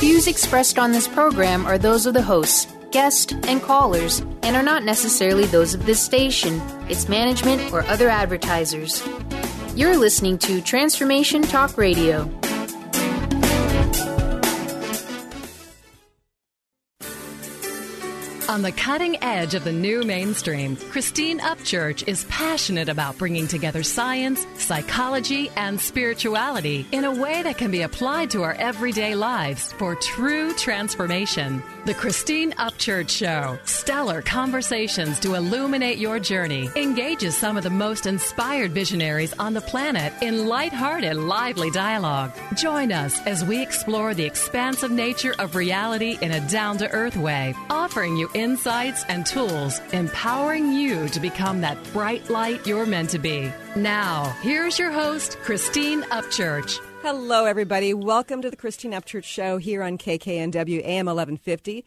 Views expressed on this program are those of the hosts, guests, and callers, and are not necessarily those of this station, its management, or other advertisers. You're listening to Transformation Talk Radio. On the cutting edge of the new mainstream, Christine Upchurch is passionate about bringing together science, psychology, and spirituality in a way that can be applied to our everyday lives for true transformation. The Christine Upchurch Show, stellar conversations to illuminate your journey, engages some of the most inspired visionaries on the planet in lighthearted, lively dialogue. Join us as we explore the expansive nature of reality in a down-to-earth way, offering you insights and tools, empowering you to become that bright light you're meant to be. Now, here's your host, Christine Upchurch. Hello, everybody. Welcome to the Christine Upchurch Show here on KKNW AM 1150,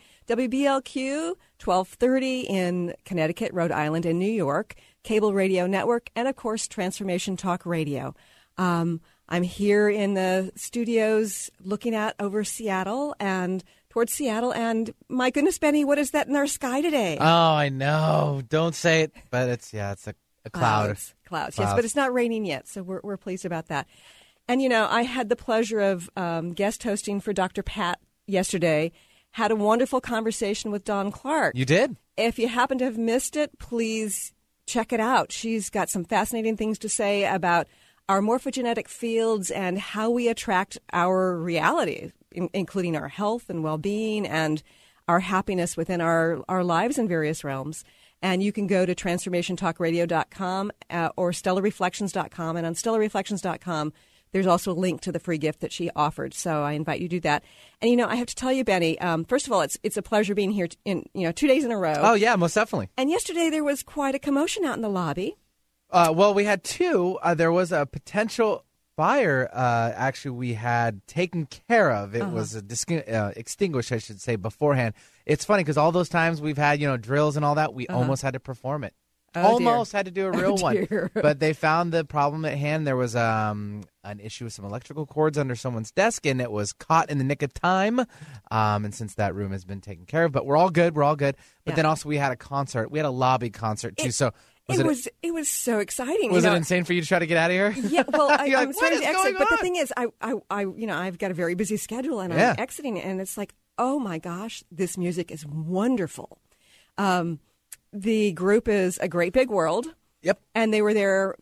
WBLQ 1230 in Connecticut, Rhode Island, and New York, Cable Radio Network, and, of course, Transformation Talk Radio. I'm here in the studios looking out over Seattle and towards Seattle, and my goodness, Benny, what is that in our sky today? Oh, I know. Don't say it, but it's a cloud. Clouds, yes, but it's not raining yet, so we're pleased about that. And, you know, I had the pleasure of guest hosting for Dr. Pat yesterday, had a wonderful conversation with Dawn Clark. You did? If you happen to have missed it, please check it out. She's got some fascinating things to say about our morphogenetic fields and how we attract our reality, including our health and well-being and our happiness within our lives in various realms. And you can go to transformationtalkradio.com or stellarreflections.com. And on stellarreflections.com, there's also a link to the free gift that she offered. So I invite you to do that. And, you know, I have to tell you, Benny, first of all, it's a pleasure being here 2 days in a row. Oh, yeah, most definitely. And yesterday there was quite a commotion out in the lobby. Well, we had two. There was a potential fire, actually, we had taken care of. It was extinguished, I should say, beforehand. It's funny because all those times we've had, drills and all that, we almost had to perform it. Almost had to do a real one. But they found the problem at hand. There was an issue with some electrical cords under someone's desk, and it was caught in the nick of time. And since that room has been taken care of, but we're all good. But then also we had a concert. We had a lobby concert, too. It was so exciting. Was it insane for you to try to get out of here? Yeah, well, I'm starting to exit. But on? the thing is, I've got a very busy schedule, and I'm exiting, and it's like, oh my gosh, this music is wonderful. The group is A Great Big World. Yep. And they were there,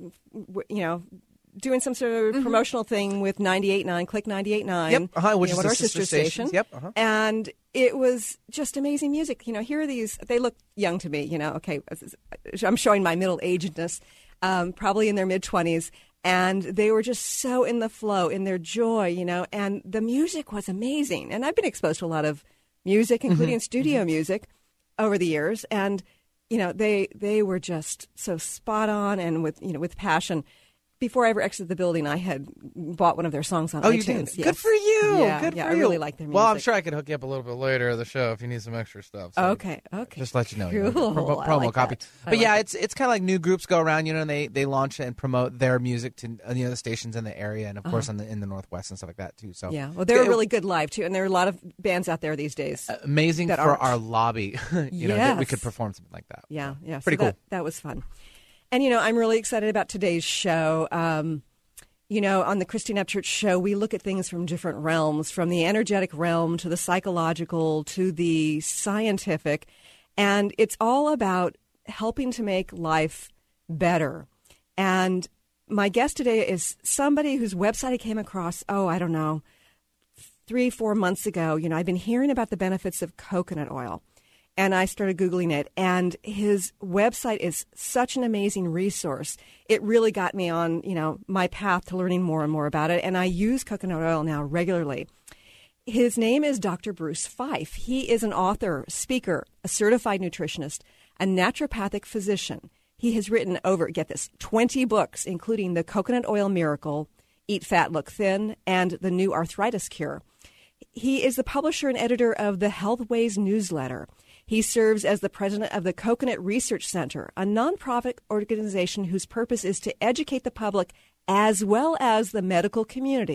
doing some sort of promotional thing with 98.9, Click 98.9. Yep. Which is our sister station. Yep. And it was just amazing music. Here are these, they look young to me, okay. I'm showing my middle-agedness, probably in their mid-20s. And they were just so in the flow, in their joy, and the music was amazing. And I've been exposed to a lot of music, including studio music, over the years. And they were just so spot on and with passion. Before I ever exited the building, I had bought one of their songs on iTunes. You did? Yes. Good for you. Yeah, Good for you. I really like their music. Well, I'm sure I could hook you up a little bit later in the show if you need some extra stuff. So okay. Just let you know. Cool. Promo like copy. That. But yeah, it's kind of like new groups go around, and they launch and promote their music to the stations in the area, and of course in the Northwest and stuff like that too. So yeah, well, they're really good live too, and there are a lot of bands out there these days. Amazing for our lobby, that we could perform something like that. Yeah, yeah, pretty cool. That was fun, and I'm really excited about today's show. On the Christine Upchurch Show, we look at things from different realms, from the energetic realm to the psychological to the scientific, and it's all about helping to make life better. And my guest today is somebody whose website I came across, 3-4 months ago. I've been hearing about the benefits of coconut oil. And I started Googling it, and his website is such an amazing resource. It really got me on, my path to learning more and more about it, and I use coconut oil now regularly. His name is Dr. Bruce Fife. He is an author, speaker, a certified nutritionist, a naturopathic physician. He has written over, get this, 20 books, including The Coconut Oil Miracle, Eat Fat, Look Thin, and The New Arthritis Cure. He is the publisher and editor of the Healthways newsletter. He serves as the president of the Coconut Research Center, a nonprofit organization whose purpose is to educate the public as well as the medical community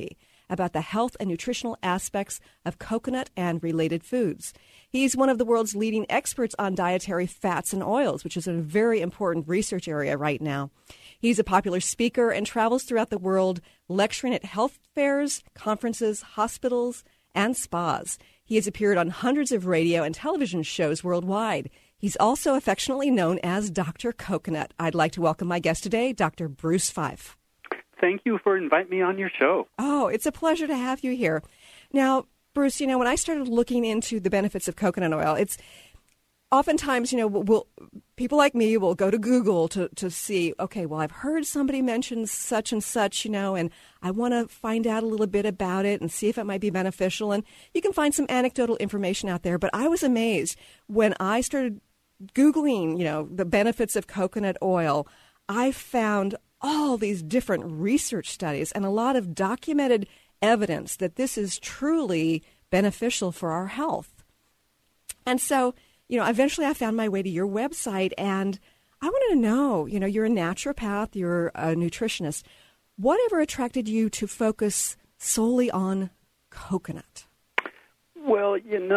about the health and nutritional aspects of coconut and related foods. He's one of the world's leading experts on dietary fats and oils, which is a very important research area right now. He's a popular speaker and travels throughout the world lecturing at health fairs, conferences, hospitals, and spas. He has appeared on hundreds of radio and television shows worldwide. He's also affectionately known as Dr. Coconut. I'd like to welcome my guest today, Dr. Bruce Fife. Thank you for inviting me on your show. Oh, it's a pleasure to have you here. Now, Bruce, when I started looking into the benefits of coconut oil, it's oftentimes, people like me will go to Google to see, okay, well, I've heard somebody mention such and such, and I want to find out a little bit about it and see if it might be beneficial. And you can find some anecdotal information out there. But I was amazed when I started Googling, the benefits of coconut oil. I found all these different research studies and a lot of documented evidence that this is truly beneficial for our health. And so, eventually I found my way to your website, and I wanted to know, you're a naturopath, you're a nutritionist. Whatever attracted you to focus solely on coconut? Well,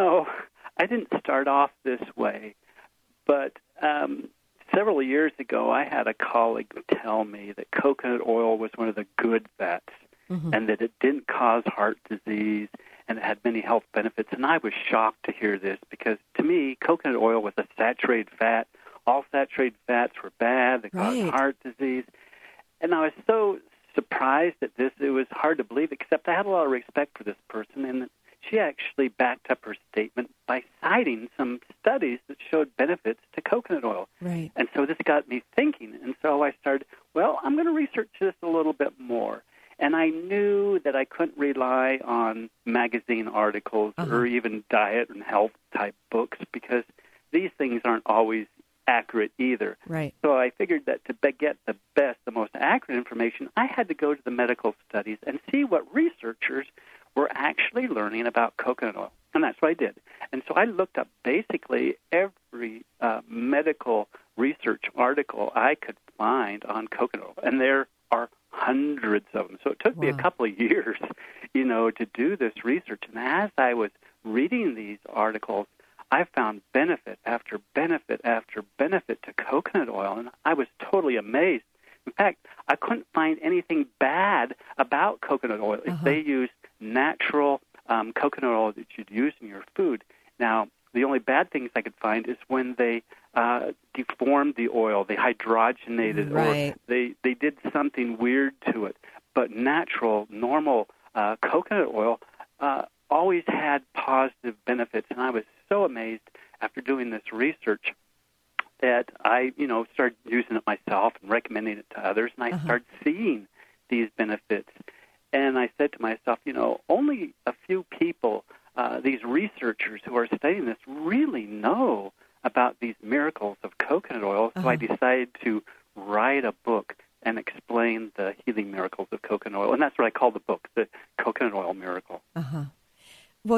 I didn't start off this way, but several years ago I had a colleague tell me that coconut oil was one of the good fats, and that it didn't cause heart disease, and it had many health benefits. And I was shocked to hear this because, to me, coconut oil was a saturated fat. All saturated fats were bad. They caused heart disease. And I was so surprised at this, it was hard to believe, except I had a lot of respect for this person. And she actually backed up her statement by citing some studies that showed benefits to coconut oil. Right. And so this got me thinking. And so I started, I'm going to research this a little bit more. And I knew that I couldn't rely on magazine articles or even diet and health type books because these things aren't always accurate either. Right. So I figured that to get the best, the most accurate information, I had to go to the medical studies and see what researchers were actually learning about coconut oil. And that's what I did. And so I looked up basically every medical research article I could find on coconut oil. And there are hundreds of them. So it took me a couple of years, to do this research. And as I was reading these articles, I found benefit after benefit after benefit to coconut oil, and I was totally amazed. In fact, I couldn't find anything bad about coconut oil if they used natural coconut oil that you'd use in your food. Now, the only bad things I could find is when they deformed the oil, they hydrogenated, or they did something weird to it. But natural, normal coconut oil always had positive benefits, and I was so amazed after doing this research that I, started using it myself and recommending it to others, and I started seeing these benefits. And I said to myself, only a few people, these researchers who are studying this, really know about these miracles of coconut oil. So I decided to write a book and explain the healing miracles of coconut oil. And that's what I call the book, The Coconut Oil Miracle. Well,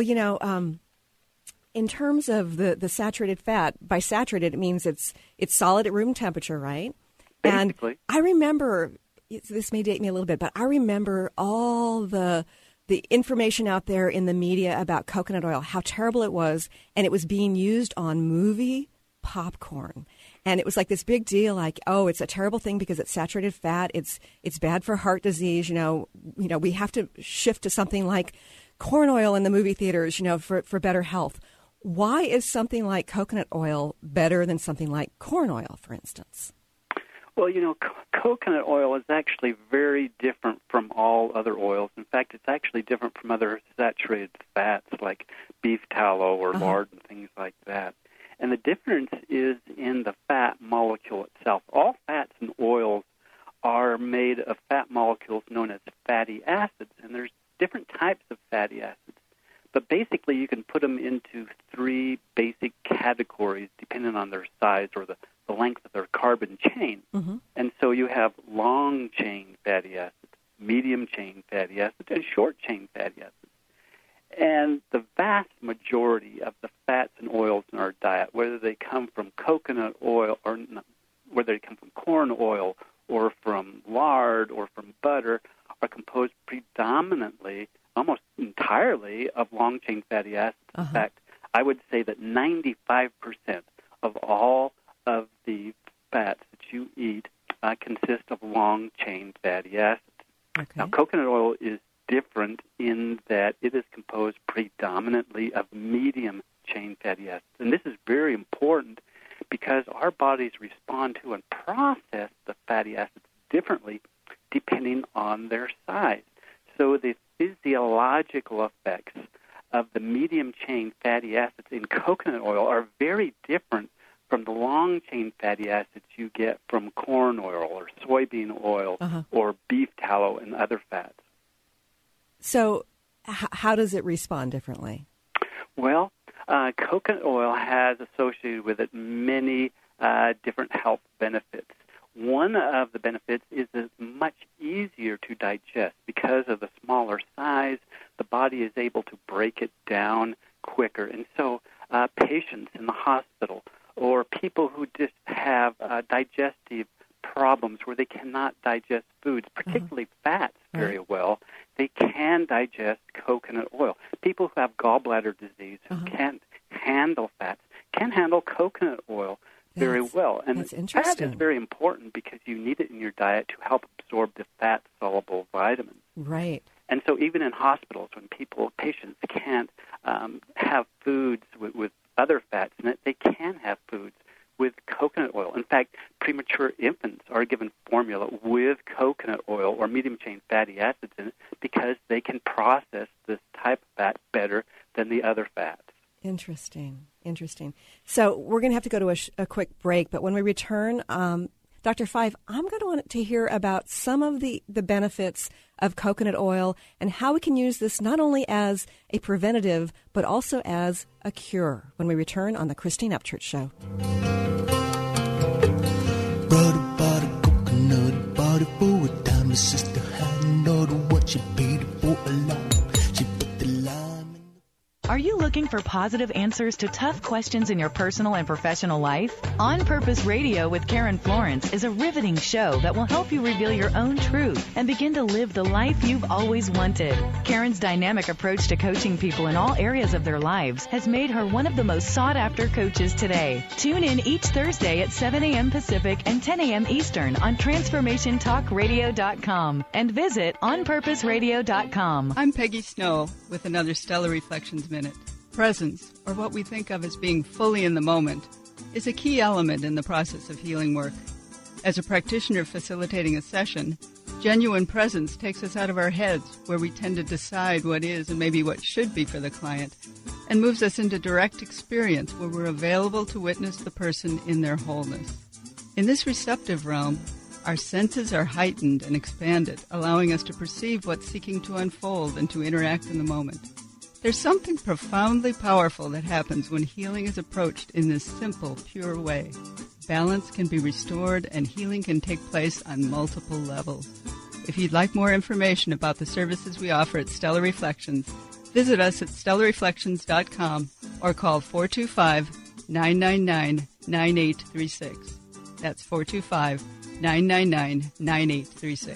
in terms of the saturated fat, by saturated it means it's solid at room temperature, right? Basically. And I remember, this may date me a little bit, but I remember all the information out there in the media about coconut oil, how terrible it was, and it was being used on movie popcorn. And it was like this big deal, like, oh, it's a terrible thing because it's saturated fat. It's bad for heart disease. We have to shift to something like corn oil in the movie theaters, for better health. Why is something like coconut oil better than something like corn oil, for instance? Well, coconut oil is actually very different from all other oils. In fact, it's actually different from other saturated fats like beef tallow or lard and things like that. And the difference is in the fat molecule itself. All fats and oils are made of fat molecules known as fatty acids, and there's different types of fatty acids. But basically, you can put them into three basic categories depending on their size or the length of their carbon chain. And so you have long-chain fatty acids, medium-chain fatty acids, and short-chain fatty acids. And the vast majority of the fats and oils in our diet, whether they come from coconut oil or whether they come from corn oil or from lard or from butter, are composed predominantly almost entirely of long-chain fatty acids. In fact, I would say that 95% of all of the fats that you eat consist of long-chain fatty acids. Okay. Now, coconut oil is different in that it is composed predominantly of medium-chain fatty acids. And this is very important because our bodies respond to and process the fatty acids differently depending on their size. So the physiological effects of the medium-chain fatty acids in coconut oil are very different from the long-chain fatty acids you get from corn oil or soybean oil or beef tallow and other fats. So how does it respond differently? Well, coconut oil has associated with it many different health benefits. One of the benefits is that it's much easier to digest. Because of the smaller size, the body is able to break it down quicker. And so patients in the hospital or people who just have digestive problems where they cannot digest foods, particularly fats, very well, they can digest coconut oil. People who have gallbladder disease who can't handle fats can handle coconut oil very well. And that's interesting. Fat is very important because you need it in your diet to help absorb the fat-soluble vitamins. Right. And so even in hospitals, when patients can't have foods with other fats in it, they can have foods with coconut oil. In fact, premature infants are given formula with coconut oil or medium-chain fatty acids in it because they can process this type of fat better than the other fats. Interesting. So we're going to have to go to a quick break, but when we return, Dr. Five, I'm going to want to hear about some of the benefits of coconut oil and how we can use this not only as a preventative, but also as a cure when we return on the Christine Upchurch Show. Brother bought a coconut, bought it for a dime. My sister hadn't ordered what she paid for a lime. She put the lime in the... Are you looking for positive answers to tough questions in your personal and professional life? On Purpose Radio with Karen Florence is a riveting show that will help you reveal your own truth and begin to live the life you've always wanted. Karen's dynamic approach to coaching people in all areas of their lives has made her one of the most sought-after coaches today. Tune in each Thursday at 7 a.m. Pacific and 10 a.m. Eastern on TransformationTalkRadio.com and visit OnPurposeRadio.com. I'm Peggy Snow with another Stellar Reflections Minute. Presence, or what we think of as being fully in the moment, is a key element in the process of healing work. As a practitioner facilitating a session, genuine presence takes us out of our heads, where we tend to decide what is and maybe what should be for the client, and moves us into direct experience, where we're available to witness the person in their wholeness. In this receptive realm, our senses are heightened and expanded, allowing us to perceive what's seeking to unfold and to interact in the moment. There's something profoundly powerful that happens when healing is approached in this simple, pure way. Balance can be restored and healing can take place on multiple levels. If you'd like more information about the services we offer at Stellar Reflections, visit us at stellarreflections.com or call 425-999-9836. That's 425-999-9836.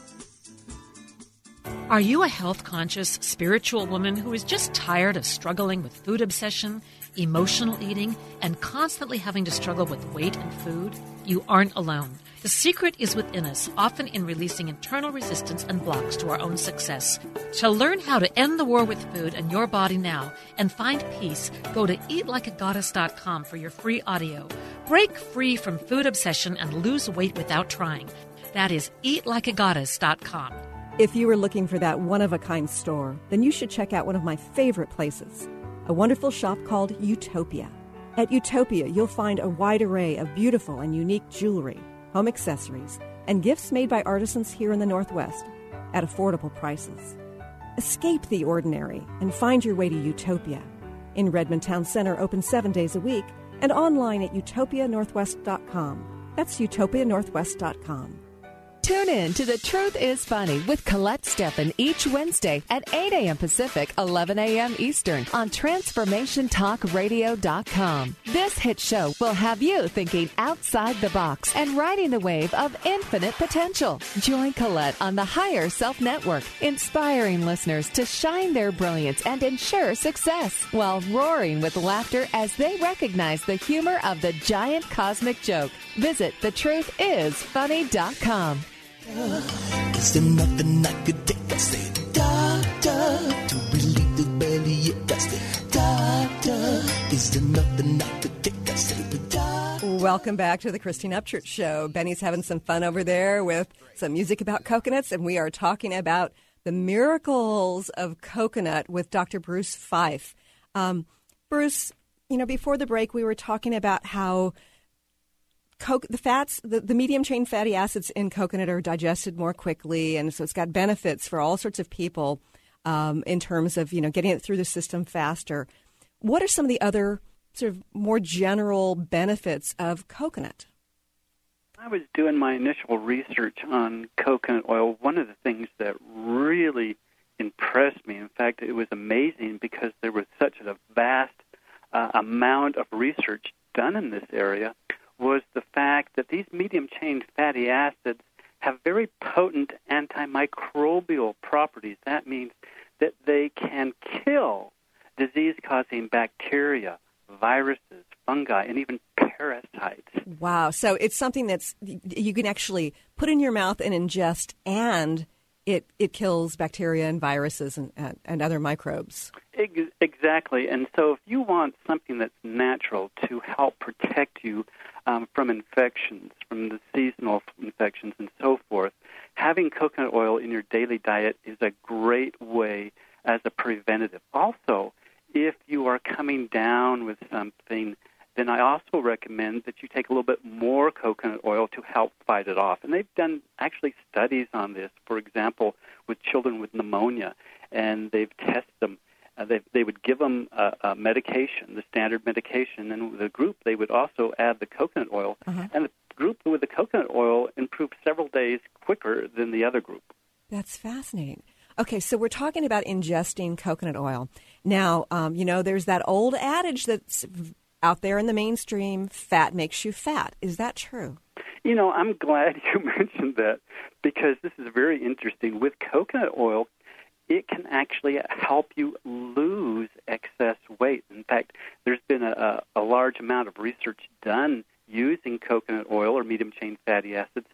Are you a health-conscious, spiritual woman who is just tired of struggling with food obsession, emotional eating, and constantly having to struggle with weight and food? You aren't alone. The secret is within us, often in releasing internal resistance and blocks to our own success. To learn how to end the war with food and your body now and find peace, go to eatlikeagoddess.com for your free audio. Break free from food obsession and lose weight without trying. That is eatlikeagoddess.com. If you were looking for that one-of-a-kind store, then you should check out one of my favorite places, a wonderful shop called Utopia. At Utopia, you'll find a wide array of beautiful and unique jewelry, home accessories, and gifts made by artisans here in the Northwest at affordable prices. Escape the ordinary and find your way to Utopia. In Redmond Town Center, open 7 days a week, and online at utopianorthwest.com. That's utopianorthwest.com. Tune in to The Truth is Funny with Colette Steffen each Wednesday at 8 a.m. Pacific, 11 a.m. Eastern on TransformationTalkRadio.com. This hit show will have you thinking outside the box and riding the wave of infinite potential. Join Colette on the Higher Self Network, inspiring listeners to shine their brilliance and ensure success while roaring with laughter as they recognize the humor of the giant cosmic joke. Visit thetruthисfunny.com. Is there nothing I could take? I say, doctor, to relieve the bellyache. I say, doctor, is there nothing I could take? I say, doctor. Welcome back to the Christine Upchurch Show. Benny's having some fun over there with some music about coconuts, and we are talking about the miracles of coconut with Dr. Bruce Fife. Bruce, before the break, we were talking about how the fats, the medium-chain fatty acids in coconut are digested more quickly, and so it's got benefits for all sorts of people in terms of, getting it through the system faster. What are some of the other sort of more general benefits of coconut? I was doing my initial research on coconut oil. One of the things that really impressed me, in fact, it was amazing because there was such a vast amount of research done in this area, was the fact that these medium-chain fatty acids have very potent antimicrobial properties. That means that they can kill disease-causing bacteria, viruses, fungi, and even parasites. Wow. So it's something that's you can actually put in your mouth and ingest, and it kills bacteria and viruses and other microbes. Exactly. And so if you want something that's natural to help protect you from infections, from the seasonal infections and so forth, having coconut oil in your daily diet is a great way as a preventative. Also, if you are coming down with something, then I also recommend that you take a little bit more coconut oil to help fight it off. And they've done actually studies on this, for example, with children with pneumonia, and they've tested them. They would give them a medication, the standard medication, and with the group they would also add the coconut oil. Uh-huh. And the group with the coconut oil improved several days quicker than the other group. That's fascinating. Okay, so we're talking about ingesting coconut oil. Now, there's that old adage that's out there in the mainstream, fat makes you fat. Is that true? I'm glad you mentioned that because this is very interesting. With coconut oil, it can actually help you lose excess weight. In fact, there's been a large amount of research done using coconut oil or medium-chain fatty acids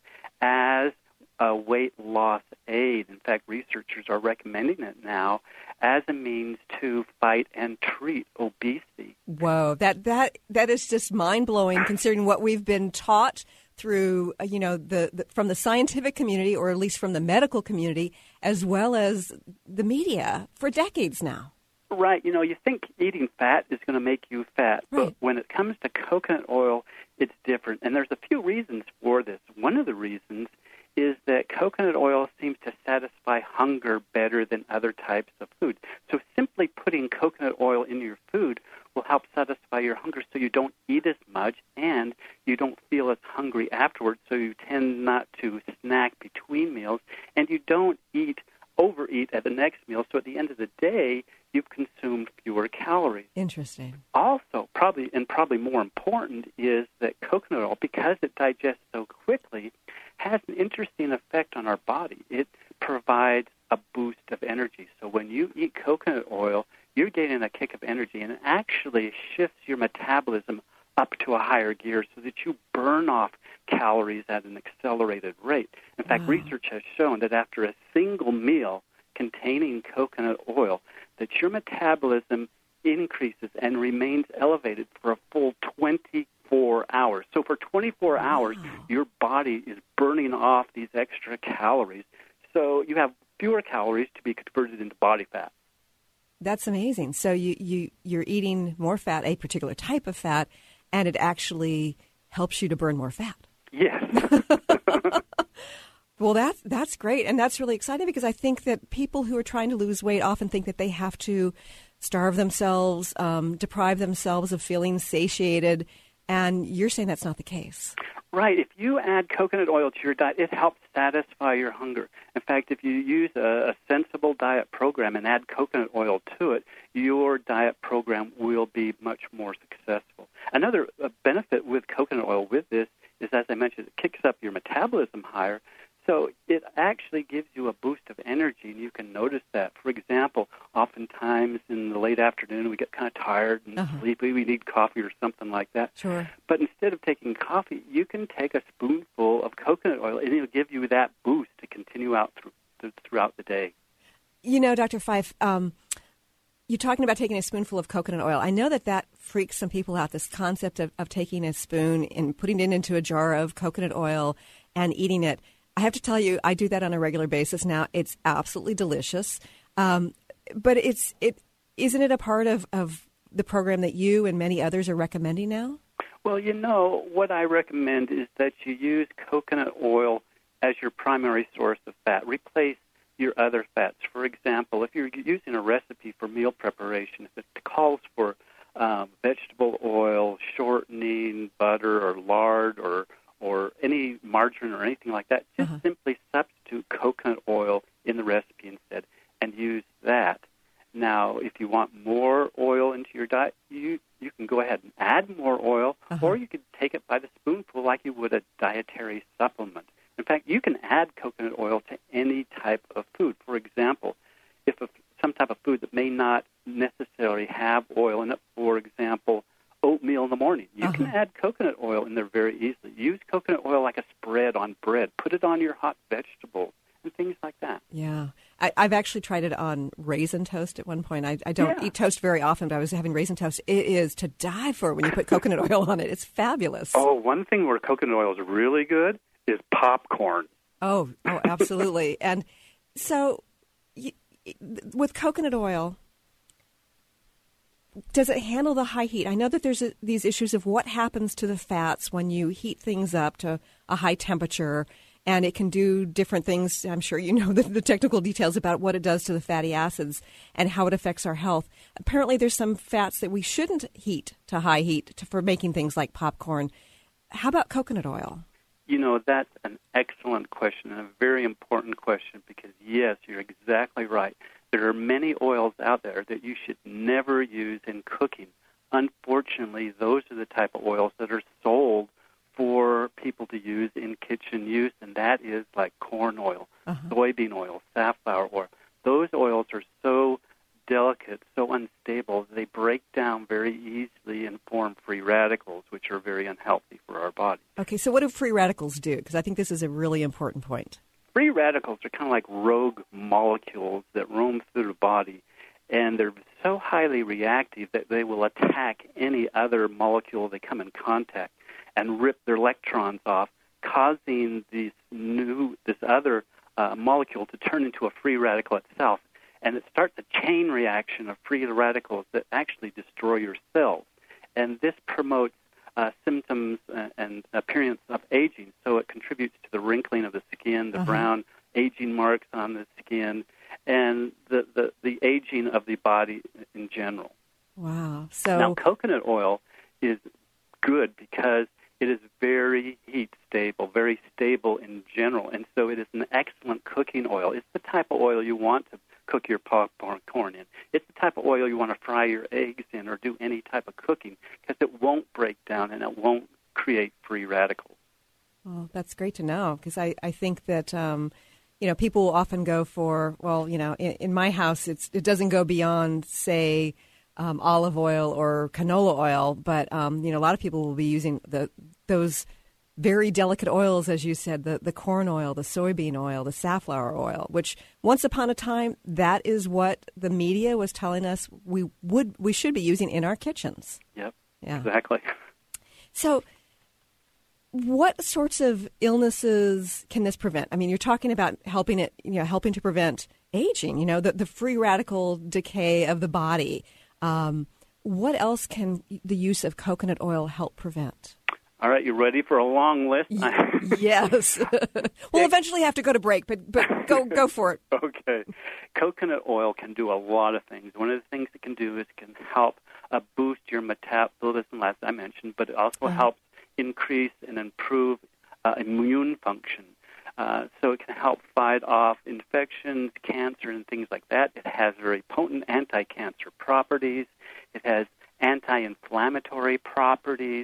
as a weight loss aid. In fact, researchers are recommending it now as a means to fight and treat obesity. Whoa, that is just mind-blowing considering what we've been taught through, from the scientific community, or at least from the medical community, as well as the media for decades now. Right. You think eating fat is going to make you fat, right. But when it comes to coconut oil, it's different. And there's a few reasons for this. One of the reasons is that coconut oil seems to satisfy hunger better than other types of food. So simply putting coconut oil in your food will help satisfy your hunger so you don't eat as much and you don't feel as hungry afterwards, so you tend not to snack between meals, and you don't overeat at the next meal, so at the end of the day, you've consumed fewer calories. Interesting. Also, probably more important, is that coconut oil, because it digests so quickly, has an interesting effect on our body. It provides a boost of energy. So when you eat coconut oil, you're getting a kick of energy, and it actually shifts your metabolism up to a higher gear so that you burn off calories at an accelerated rate. In fact, research has shown that after a single meal containing coconut oil, that your metabolism increases and remains elevated for a full 24 hours. So for 24 hours, your body is burning off these extra calories. So you have fewer calories to be converted into body fat. That's amazing. So you're eating more fat, a particular type of fat, and it actually helps you to burn more fat. Yes. Well, that's great, and that's really exciting because I think that people who are trying to lose weight often think that they have to starve themselves, deprive themselves of feeling satiated, And you're saying that's not the case. Right. If you add coconut oil to your diet, it helps satisfy your hunger. In fact, if you use a sensible diet program and add coconut oil to it, your diet program will be much more successful. Another benefit with coconut oil with this is, as I mentioned, it kicks up your metabolism higher. So it actually gives you a boost of energy, and you can notice that. For example, oftentimes in the late afternoon we get kind of tired and sleepy. We need coffee or something like that. Sure. But instead of taking coffee, you can take a spoonful of coconut oil, and it'll give you that boost to continue out throughout the day. You know, Dr. Fife, you're talking about taking a spoonful of coconut oil. I know that freaks some people out, this concept of taking a spoon and putting it into a jar of coconut oil and eating it. I have to tell you, I do that on a regular basis now. It's absolutely delicious. But isn't it a part of the program that you and many others are recommending now? Well, you know, what I recommend is that you use coconut oil as your primary source of fat. Replace your other fats. For example, if you're using a recipe for meal preparation, if it calls for vegetable oil, shortening, butter, or lard, or any margarine or anything like that, just simply substitute coconut oil in the recipe instead and use that. Now, if you want more oil into your diet, you can go ahead and add more oil, or you could take it by the spoonful like you would a dietary supplement. In fact, you can add coconut oil to any type of food. For example, if some type of food that may not necessarily have oil in it, for example, oatmeal in the morning, you can add coconut oil in there very easily. Use coconut oil like a spread on bread. Put it on your hot vegetables and things like that. Yeah. I've actually tried it on raisin toast at one point. I don't eat toast very often, but I was having raisin toast. It is to die for when you put coconut oil on it. It's fabulous. Oh, one thing where coconut oil is really good is popcorn. Oh, absolutely. And so with coconut oil, does it handle the high heat? I know that there's these issues of what happens to the fats when you heat things up to a high temperature, and it can do different things. I'm sure you know the technical details about what it does to the fatty acids and how it affects our health. Apparently, there's some fats that we shouldn't heat to high heat for making things like popcorn. How about coconut oil? You know, that's an excellent question and a very important question because, yes, you're exactly right. There are many oils out there that you should never use in cooking. Unfortunately, those are the type of oils that are sold for people to use in kitchen use, and that is like corn oil, soybean oil, safflower oil. Those oils are so delicate, so unstable, they break down very easily and form free radicals, which are very unhealthy for our body. Okay, so what do free radicals do? Because I think this is a really important point. Free radicals are kind of like rogue molecules that roam through the body, and they're so highly reactive that they will attack any other molecule they come in contact and rip their electrons off, causing this other molecule to turn into a free radical itself. And it starts a chain reaction of free radicals that actually destroy your cells. And this promotes symptoms and appearance of aging. So it contributes to the wrinkling of the skin, the brown aging marks on the skin, and the aging of the body in general. Wow. So now, coconut oil is good because it is very heat stable, very stable in general, and so it is an excellent cooking oil. It's the type of oil you want to cook your popcorn in. It's the type of oil you want to fry your eggs in or do any type of cooking because it won't break down and it won't create free radicals. Well, that's great to know because I think that, people often go for, in my house, it doesn't go beyond, say, olive oil or canola oil, but, a lot of people will be using those very delicate oils, as you said, the corn oil, the soybean oil, the safflower oil, which once upon a time, that is what the media was telling us we should be using in our kitchens. Yep, yeah. Exactly. So what sorts of illnesses can this prevent? I mean, you're talking about helping to prevent aging, the free radical decay of the body. What else can the use of coconut oil help prevent? All right, you ready for a long list? Yes. We'll eventually have to go to break, but go for it. Okay. Coconut oil can do a lot of things. One of the things it can do is it can help boost your metabolism, as I mentioned, but it also helps increase and improve immune function. So it can help fight off infections, cancer, and things like that. It has very potent anti-cancer properties. It has anti-inflammatory properties.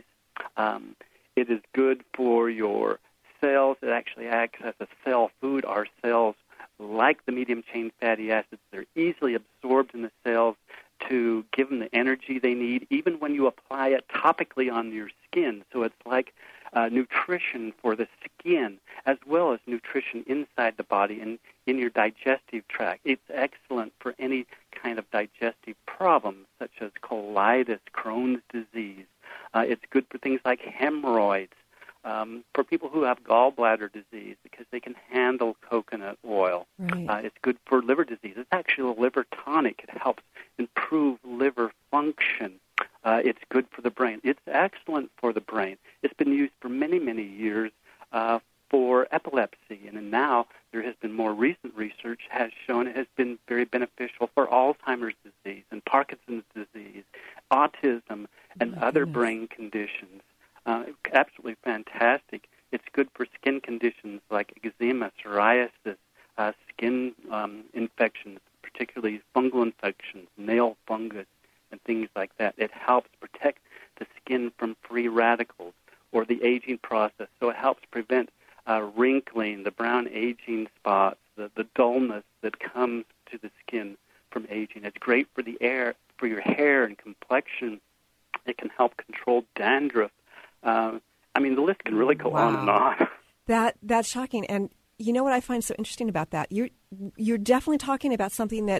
It is good for your cells. It actually acts as a cell food. Our cells, like the medium-chain fatty acids, they're easily absorbed in the cells to give them the energy they need, even when you apply it topically on your skin. So it's like nutrition for the skin, as well as nutrition inside the body and in your digestive tract. It's excellent for any kind of digestive problems, such as colitis, Crohn's disease. It's good for things like hemorrhoids, for people who have gallbladder disease, because they can handle coconut oil. Right. It's good for liver disease. It's actually a liver tonic. It helps improve liver function. It's good for the brain. It's excellent for the brain. It's been used for many, many years for epilepsy, and now there has been more recent research has shown it has been very beneficial for Alzheimer's disease and Parkinson's disease, autism, and other brain conditions. Absolutely fantastic. It's good for skin conditions like eczema, psoriasis, skin infections, particularly fungal infections, nail fungus, and things like that. It helps protect the skin from free radicals or the aging process. So it helps prevent wrinkling, the brown aging spots, the dullness that comes to the skin from aging. It's great for for your hair and complexion. It can help control dandruff. The list can really go on and on. That's shocking. And you know what I find so interesting about that? You're definitely talking about something that,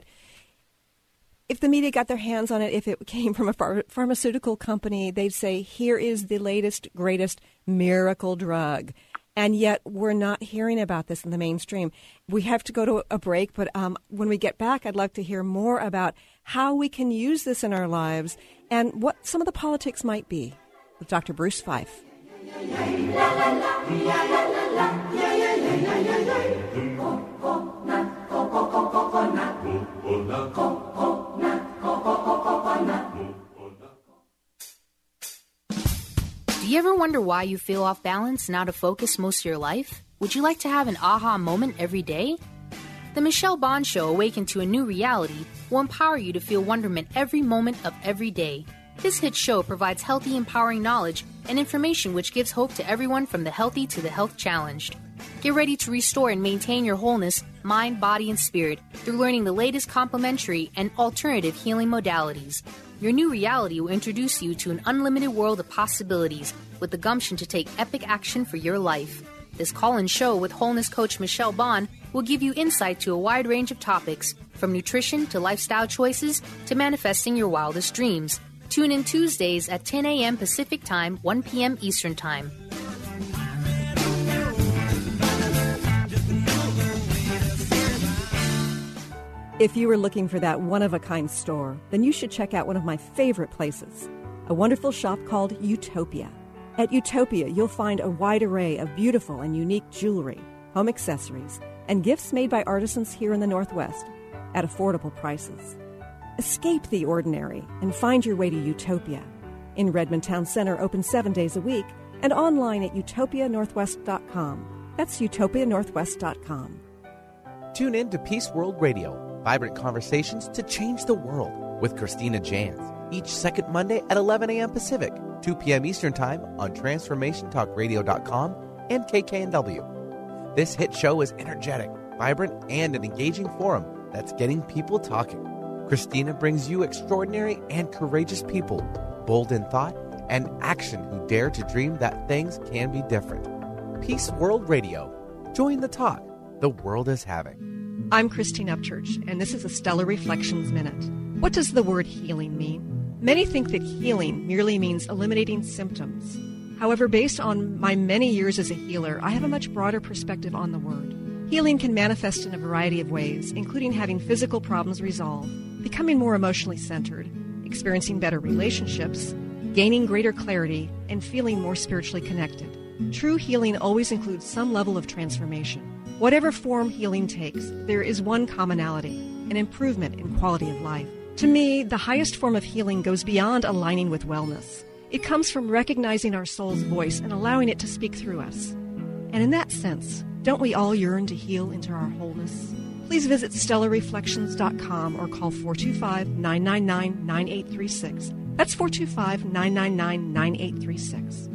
if the media got their hands on it, if it came from a pharmaceutical company, they'd say, here is the latest, greatest miracle drug. And yet we're not hearing about this in the mainstream. We have to go to a break, but when we get back, I'd like to hear more about how we can use this in our lives and what some of the politics might be with Dr. Bruce Fife. Do you ever wonder why you feel off balance and out of focus most of your life? Would you like to have an aha moment every day? The Michelle Bond Show, Awaken to a New Reality, will empower you to feel wonderment every moment of every day. This hit show provides healthy, empowering knowledge and information which gives hope to everyone from the healthy to the health challenged. Get ready to restore and maintain your wholeness, mind, body, and spirit through learning the latest complementary and alternative healing modalities. Your new reality will introduce you to an unlimited world of possibilities with the gumption to take epic action for your life. This call-in show with wholeness coach Michelle Bond will give you insight to a wide range of topics, from nutrition to lifestyle choices to manifesting your wildest dreams. Tune in Tuesdays at 10 a.m. Pacific Time, 1 p.m. Eastern Time. If you were looking for that one-of-a-kind store, then you should check out one of my favorite places, a wonderful shop called Utopia. At Utopia, you'll find a wide array of beautiful and unique jewelry, home accessories, and gifts made by artisans here in the Northwest at affordable prices. Escape the ordinary and find your way to Utopia. In Redmond Town Center, open 7 days a week, and online at utopianorthwest.com. That's utopianorthwest.com. Tune in to Peace World Radio, vibrant conversations to change the world, with Christina Jans, each second Monday at 11 a.m. Pacific, 2 p.m. Eastern Time on TransformationTalkRadio.com and KKNW. This hit show is energetic, vibrant, and an engaging forum that's getting people talking. Christina brings you extraordinary and courageous people, bold in thought and action, who dare to dream that things can be different. Peace World Radio. Join the talk the world is having. I'm Christine Upchurch, and this is a Stellar Reflections Minute. What does the word healing mean? Many think that healing merely means eliminating symptoms. However, based on my many years as a healer, I have a much broader perspective on the word. Healing can manifest in a variety of ways, including having physical problems resolved, becoming more emotionally centered, experiencing better relationships, gaining greater clarity, and feeling more spiritually connected. True healing always includes some level of transformation. Whatever form healing takes, there is one commonality: an improvement in quality of life. To me, the highest form of healing goes beyond aligning with wellness. It comes from recognizing our soul's voice and allowing it to speak through us. And in that sense, don't we all yearn to heal into our wholeness? Please visit stellarreflections.com or call 425-999-9836. That's 425-999-9836.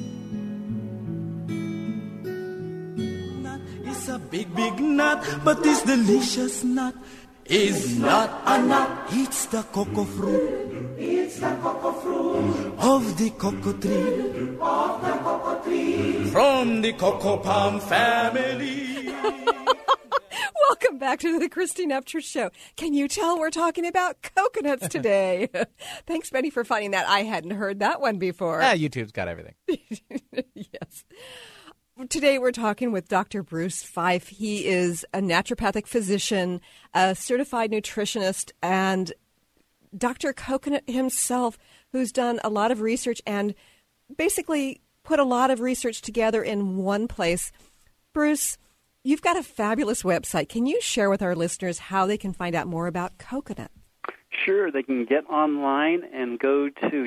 It's a big, big nut, but this delicious nut is not a nut. It's the cocoa fruit. It's the cocoa fruit of the cocoa tree. Of the cocoa tree. From the cocoa palm family. Welcome back to the Christine Upchurch Show. Can you tell we're talking about coconuts today? Thanks, Benny, for finding that. I hadn't heard that one before. YouTube's got everything. Yes. Today we're talking with Dr. Bruce Fife. He is a naturopathic physician, a certified nutritionist, and Dr. Coconut himself, who's done a lot of research and basically put a lot of research together in one place. Bruce, you've got a fabulous website. Can you share with our listeners how they can find out more about coconut? Sure. They can get online and go to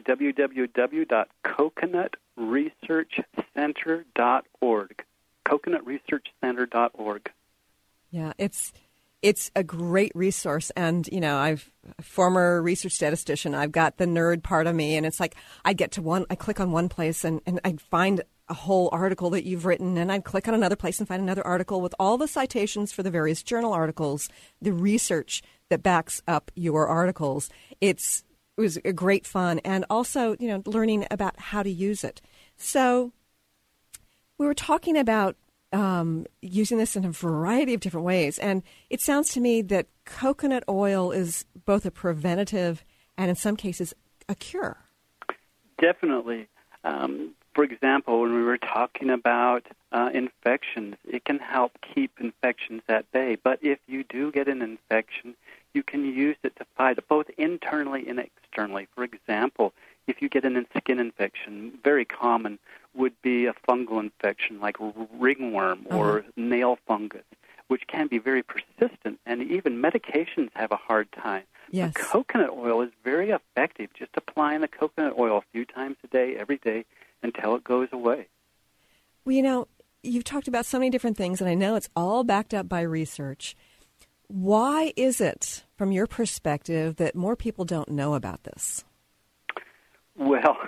www.coconutresearchcenter.org. coconutresearchcenter.org. Yeah, it's a great resource. And, you know, I've a former research statistician. I've got the nerd part of me. And it's like I click on one place and I find a whole article that you've written, and I'd click on another place and find another article with all the citations for the various journal articles, the research that backs up your articles. It was a great fun, and also, you know, learning about how to use it. So we were talking about using this in a variety of different ways, and it sounds to me that coconut oil is both a preventative and in some cases a cure. Definitely. For example, when we were talking about infections, it can help keep infections at bay. But if you do get an infection, you can use it to fight it both internally and externally. For example, if you get a skin infection, very common would be a fungal infection like ringworm or nail fungus, which can be very persistent, and even medications have a hard time. Yes. The coconut oil is very effective. Just applying the coconut oil a few times a day, every day, until it goes away. Well, you know, you've talked about so many different things, and I know it's all backed up by research. Why is it, from your perspective, that more people don't know about this? Well,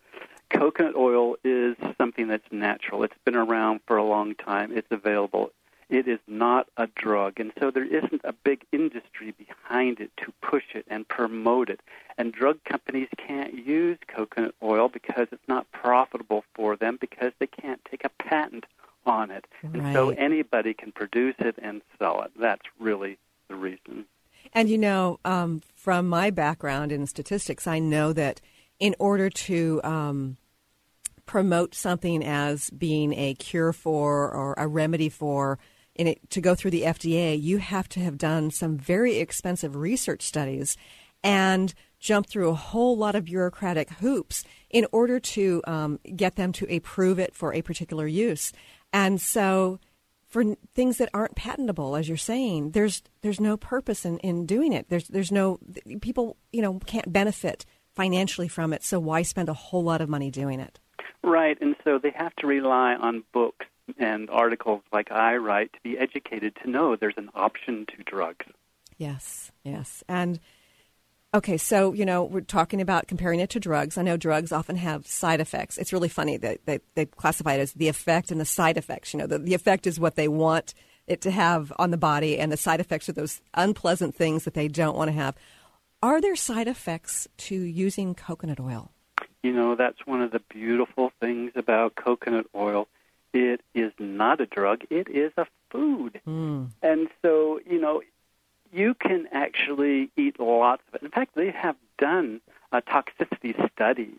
coconut oil is something that's natural. It's been around for a long time. It's available. It is not a drug, and so there isn't a big industry behind it to push it and promote it. And drug companies can't use coconut oil because it's not profitable for them because they can't take a patent on it. Right. And so anybody can produce it and sell it. That's really the reason. And, you know, from my background in statistics, I know that in order to promote something as being a cure for or a remedy for, to go through the FDA, you have to have done some very expensive research studies and jump through a whole lot of bureaucratic hoops in order to get them to approve it for a particular use. And so for things that aren't patentable, as you're saying, there's no purpose in doing it. There's no, people, you know, can't benefit financially from it, so why spend a whole lot of money doing it? Right, and so they have to rely on books and articles like I write to be educated to know there's an option to drugs. Yes. And, okay, so, you know, we're talking about comparing it to drugs. I know drugs often have side effects. It's really funny that they classify it as the effect and the side effects. You know, the effect is what they want it to have on the body, and the side effects are those unpleasant things that they don't want to have. Are there side effects to using coconut oil? You know, that's one of the beautiful things about coconut oil. It is not a drug. It is a food. And so, you know, you can actually eat lots of it. In fact, they have done toxicity studies,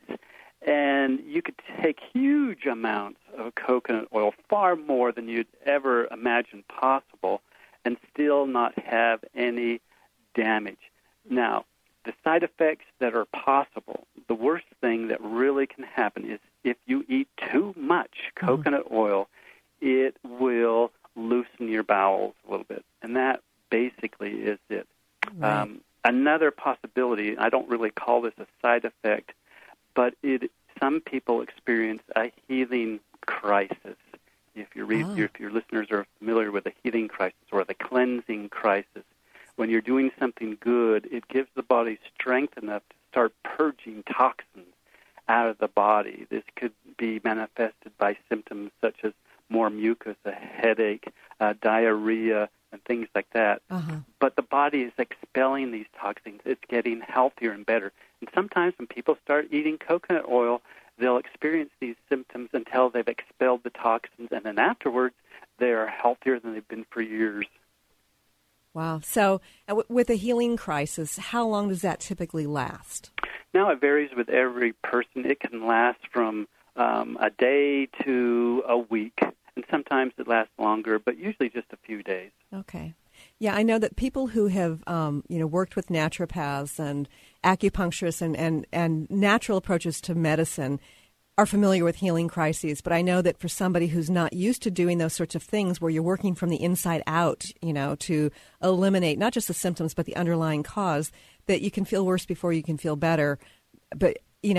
and you could take huge amounts of coconut oil, far more than you'd ever imagine possible, and still not have any damage. Now, the side effects that are possible, the worst thing that really can happen is if you eat too much coconut oil, it will loosen your bowels a little bit. And that basically is it. Right. Another possibility, I don't really call this a side effect, but some people experience a healing crisis. If your listeners are familiar with the healing crisis or the cleansing crisis, when you're doing something good, it gives the body strength enough to start purging toxins out of the body. This could be manifested by symptoms such as more mucus, a headache, diarrhea, and things like that. But the body is expelling these toxins. It's getting healthier and better. And sometimes when people start eating coconut oil, they'll experience these symptoms until they've expelled the toxins, and then afterwards they are healthier than they've been for years. Wow. So with a healing crisis, how long does that typically last? Now, it varies with every person. It can last from a day to a week, and sometimes it lasts longer, but usually just a few days. Okay. Yeah, I know that people who have worked with naturopaths and acupuncturists and natural approaches to medicine are familiar with healing crises, but I know that for somebody who's not used to doing those sorts of things where you're working from the inside out, to eliminate not just the symptoms but the underlying cause, that you can feel worse before you can feel better. But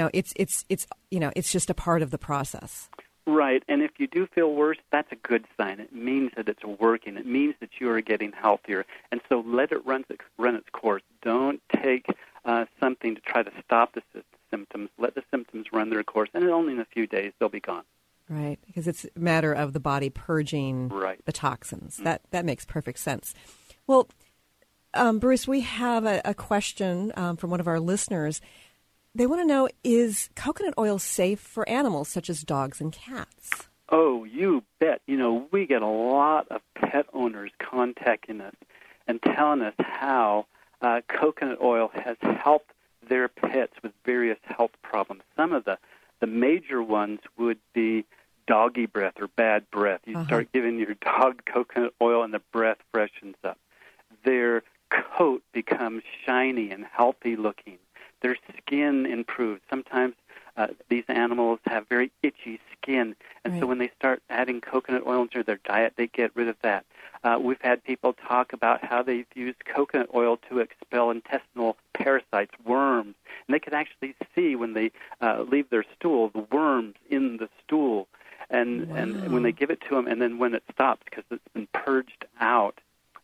it's just a part of the process. Right, and if you do feel worse, that's a good sign. It means that it's working. It means that you are getting healthier. And so let it run its course. Don't take something to try to stop the symptoms. Let the symptoms run their course, and only in a few days they'll be gone. Right, because it's a matter of the body purging the toxins. Mm-hmm. That makes perfect sense. Well, Bruce, we have a question from one of our listeners. They want to know, is coconut oil safe for animals such as dogs and cats? Oh, you bet. We get a lot of pet owners contacting us and telling us how coconut oil has helped their pets with various health problems. Some of the major ones would be doggy breath or bad breath. You start giving your dog coconut oil and the breath freshens up. Their coat becomes shiny and healthy looking. Their skin improves. Sometimes these animals have very itchy skin, and so when they start adding coconut oil into their diet, they get rid of that. We've had people talk about how they've used coconut oil to expel intestinal parasites, worms, and they can actually see when they leave their stool, the worms in the stool, and when they give it to them, and then when it stops because it's been purged out.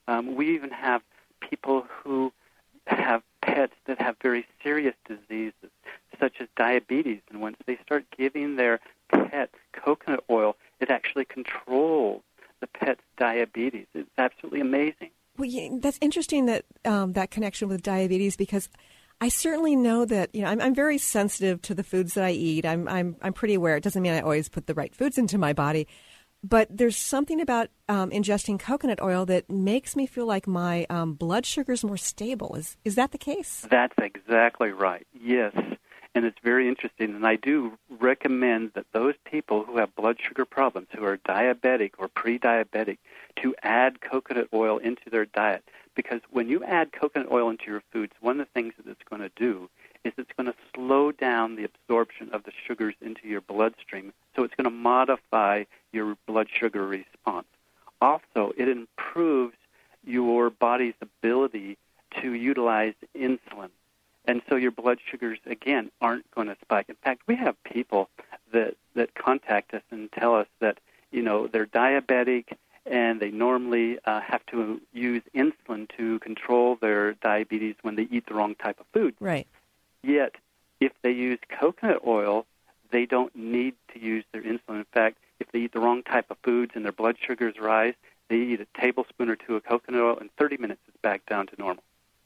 We even have people who have pets that have very serious diseases, such as diabetes. And once they start giving their pet coconut oil, it actually controls the pet's diabetes. It's absolutely amazing. Well, yeah, that's interesting that that connection with diabetes, because I certainly know that I'm very sensitive to the foods that I eat. I'm pretty aware. It doesn't mean I always put the right foods into my body. But there's something about ingesting coconut oil that makes me feel like my blood sugar is more stable. Is that the case? That's exactly right, yes. And it's very interesting. And I do recommend that those people who have blood sugar problems, who are diabetic or pre-diabetic, to add coconut oil into their diet. Because when you add coconut oil into your foods, one of the things that it's going to do is it's going to slow down the absorption of the sugars into your bloodstream. So it's going to modify your blood sugar response. Also, it improves your body's ability to utilize insulin. And so your blood sugars, again, aren't going to spike. In fact, we have people that contact us and tell us that, they're diabetic and they normally have to use insulin to control their diabetes when they eat the wrong type of food. Right. Yet, if they use coconut oil, they don't need to use their insulin. In fact, if they eat the wrong type of foods and their blood sugars rise, they eat a tablespoon or two of coconut oil, and 30 minutes is back down to normal.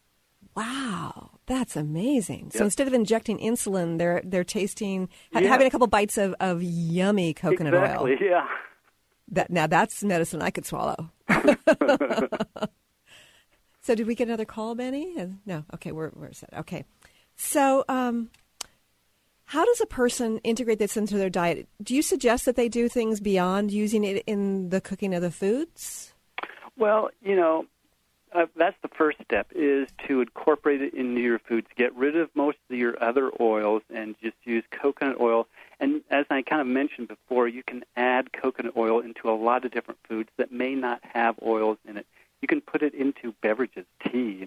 Wow, that's amazing. Yep. So instead of injecting insulin, they're tasting, having a couple bites of yummy coconut oil. Exactly, yeah. Now that's medicine I could swallow. So did we get another call, Benny? No. Okay, we're set. Okay. So how does a person integrate this into their diet? Do you suggest that they do things beyond using it in the cooking of the foods? Well, that's the first step, is to incorporate it into your foods. Get rid of most of your other oils and just use coconut oil. And as I kind of mentioned before, you can add coconut oil into a lot of different foods that may not have oils in it. You can put it into beverages, tea and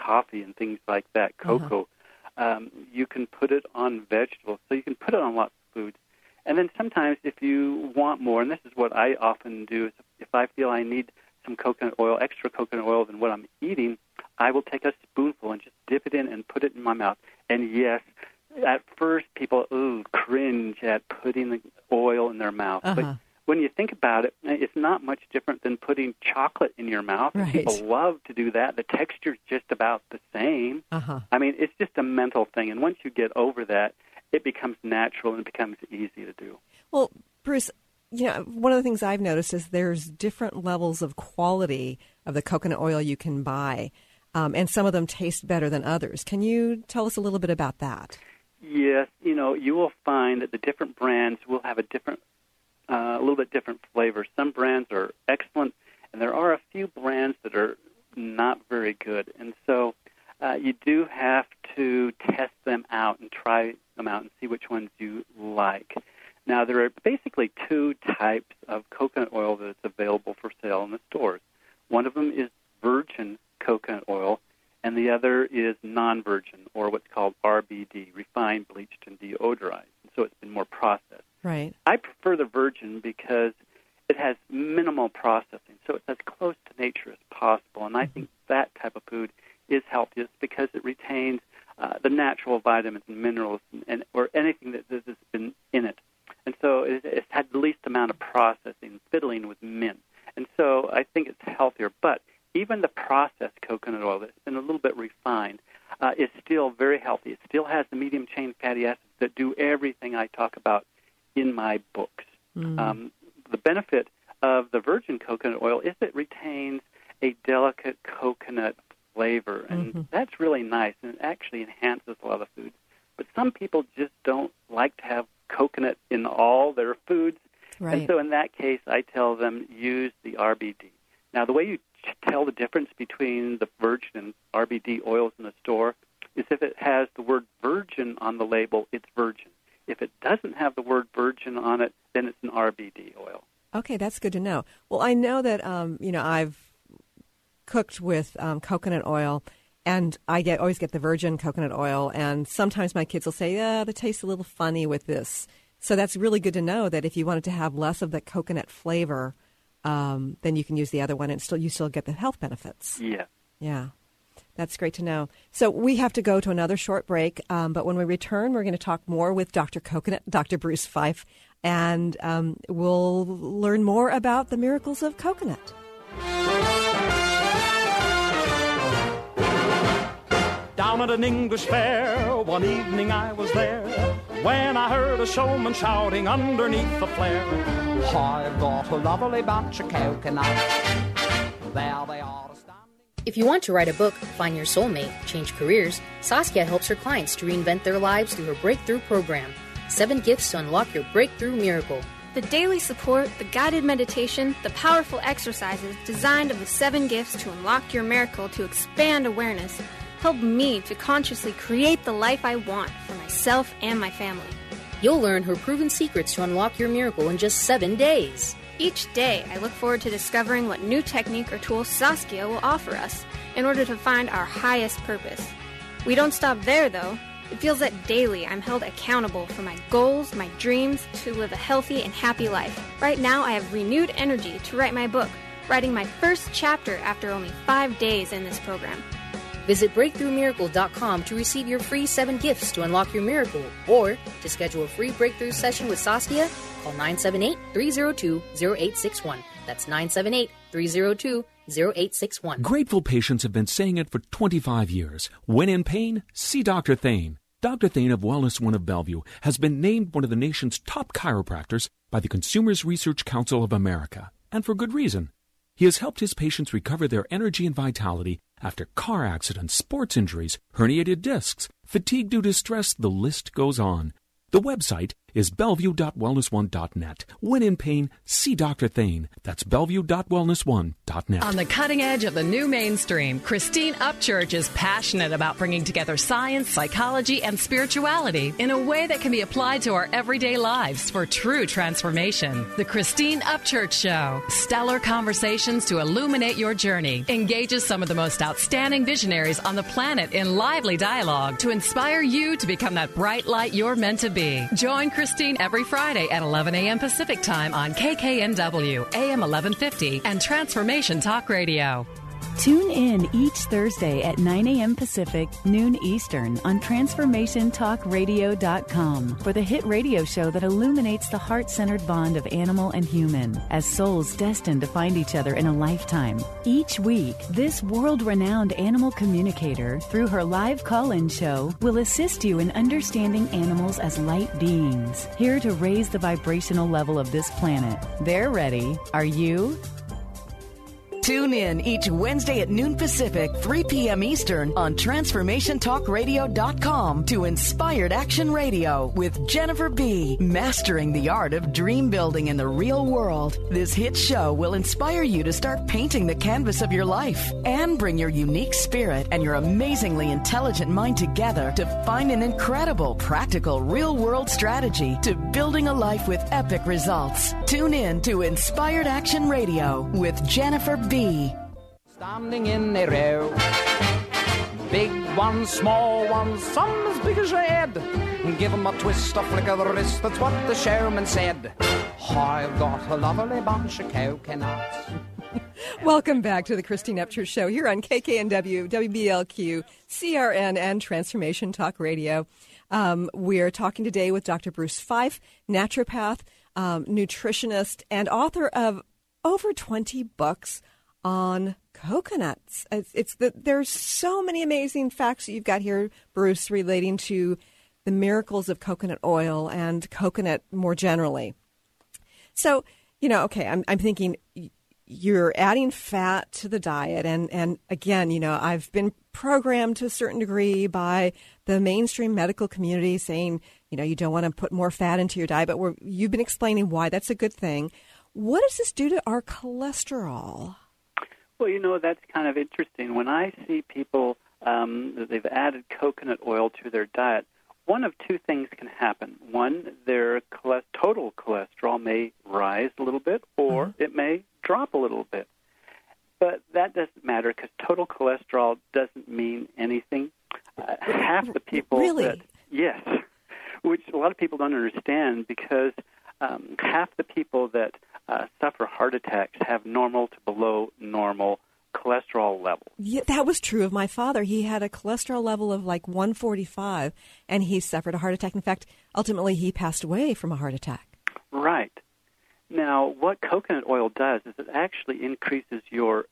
coffee and things like that, cocoa. You can put it on vegetables, so you can put it on lots of foods. And then sometimes if you want more, and this is what I often do, is if I feel I need some coconut oil, extra coconut oil than what I'm eating, I will take a spoonful and just dip it in and put it in my mouth. And yes, at first people cringe at putting the oil in their mouth. But when you think about it, it's not much different than putting chocolate in your mouth. Right. People love to do that. The texture's just about the same. I mean, it's just a mental thing. And once you get over that, it becomes natural and it becomes easy to do. Well, Bruce, one of the things I've noticed is there's different levels of quality of the coconut oil you can buy, and some of them taste better than others. Can you tell us a little bit about that? Yes. You will find that the different brands will have a little bit different flavor. Some brands are excellent, and there are a few brands that are not very good. And so you do have to test them out and try them out and see which ones you like. Now, there are basically two types of coconut oil that's available for sale in the stores. One of them is virgin coconut oil, and the other is non-virgin, or what's called RBD, refined, bleached, and deodorized. And so it's been more processed. Right. I prefer the virgin because it has minimal processing, so it's as close to nature as possible. And I think that type of food is healthiest because it retains the natural vitamins and minerals or anything that has been in it. And so it's had the least amount of processing, fiddling with mint. And so I think it's healthier. But even the processed coconut oil that's been a little bit refined is still very healthy. It still has the medium-chain fatty acids that do everything I talk about in my books. The benefit of the virgin coconut oil is it retains a delicate coconut flavor, and that's really nice, and it actually enhances a lot of foods. But some people just don't like to have coconut in all their foods, and so in that case, I tell them use the RBD. Now, the way you tell the difference between the virgin and RBD oils in the store is if it has the word virgin on the label, it's virgin. If it doesn't have the word virgin on it, then it's an RBD oil. Okay, that's good to know. Well, I know that I've cooked with coconut oil, and I always get the virgin coconut oil, and sometimes my kids will say, the taste's a little funny with this. So that's really good to know that if you wanted to have less of the coconut flavor, then you can use the other one, and you still get the health benefits. Yeah. Yeah. That's great to know. So we have to go to another short break, but when we return, we're going to talk more with Dr. Coconut, Dr. Bruce Fife, and we'll learn more about the miracles of coconut. Down at an English fair, one evening I was there, when I heard a showman shouting underneath the flare, I've got a lovely bunch of coconuts. There they are. If you want to write a book, find your soulmate, change careers, Saskia helps her clients to reinvent their lives through her Breakthrough program. 7 gifts to unlock your breakthrough miracle. The daily support, the guided meditation, the powerful exercises designed of the 7 gifts to unlock your miracle to expand awareness help me to consciously create the life I want for myself and my family. You'll learn her proven secrets to unlock your miracle in just 7 days. Each day, I look forward to discovering what new technique or tool Saskia will offer us in order to find our highest purpose. We don't stop there, though. It feels that daily I'm held accountable for my goals, my dreams, to live a healthy and happy life. Right now, I have renewed energy to write my book, writing my first chapter after only 5 days in this program. Visit BreakthroughMiracle.com to receive your free 7 gifts to unlock your miracle, or to schedule a free breakthrough session with Saskia, call 978-302-0861. That's 978-302-0861. Grateful patients have been saying it for 25 years. When in pain, see Dr. Thane. Dr. Thane of Wellness One of Bellevue has been named one of the nation's top chiropractors by the Consumers Research Council of America, and for good reason. He has helped his patients recover their energy and vitality after car accidents, sports injuries, herniated discs, fatigue due to stress, the list goes on. The website is bellevue.wellness1.net. When in pain, see Dr. Thane. That's bellevue.wellness1.net. On the cutting edge of the new mainstream, Christine Upchurch is passionate about bringing together science, psychology, and spirituality in a way that can be applied to our everyday lives for true transformation. The Christine Upchurch Show. Stellar conversations to illuminate your journey. Engages some of the most outstanding visionaries on the planet in lively dialogue to inspire you to become that bright light you're meant to be. Join Christine every Friday at 11 a.m. Pacific Time on KKNW, AM 1150, and Transformation Talk Radio. Tune in each Thursday at 9 a.m. Pacific, noon Eastern on TransformationTalkRadio.com for the hit radio show that illuminates the heart-centered bond of animal and human as souls destined to find each other in a lifetime. Each week, this world-renowned animal communicator, through her live call-in show, will assist you in understanding animals as light beings, here to raise the vibrational level of this planet. They're ready. Are you? Tune in each Wednesday at noon Pacific, 3 p.m. Eastern on TransformationTalkRadio.com to Inspired Action Radio with Jennifer B. Mastering the art of dream building in the real world. This hit show will inspire you to start painting the canvas of your life and bring your unique spirit and your amazingly intelligent mind together to find an incredible, practical, real-world strategy to building a life with epic results. Tune in to Inspired Action Radio with Jennifer B. Standing in a row, big ones, small ones, some as big as your head. Give 'em a twist, a flick of the wrist, that's what the showman said. I've got a lovely bunch of coconuts. Welcome back to the Christine Upchurch Show here on KKNW, WBLQ, CRN, and Transformation Talk Radio. We're talking today with Dr. Bruce Fife, naturopath, nutritionist, and author of over 20 books on coconuts. There's so many amazing facts that you've got here, Bruce, relating to the miracles of coconut oil and coconut more generally. So, I'm thinking you're adding fat to the diet. And again, I've been programmed to a certain degree by the mainstream medical community saying, you don't want to put more fat into your diet, but you've been explaining why that's a good thing. What does this do to our cholesterol? Well, that's kind of interesting. When I see people that they've added coconut oil to their diet, one of two things can happen. One, their total cholesterol may rise a little bit, or it may drop a little bit. But that doesn't matter because total cholesterol doesn't mean anything. Half the people yes, which a lot of people don't understand because half the people that suffer heart attacks have normal to below normal cholesterol levels. Yeah, that was true of my father. He had a cholesterol level of like 145, and he suffered a heart attack. In fact, ultimately, he passed away from a heart attack. Right. Now, what coconut oil does is it actually increases your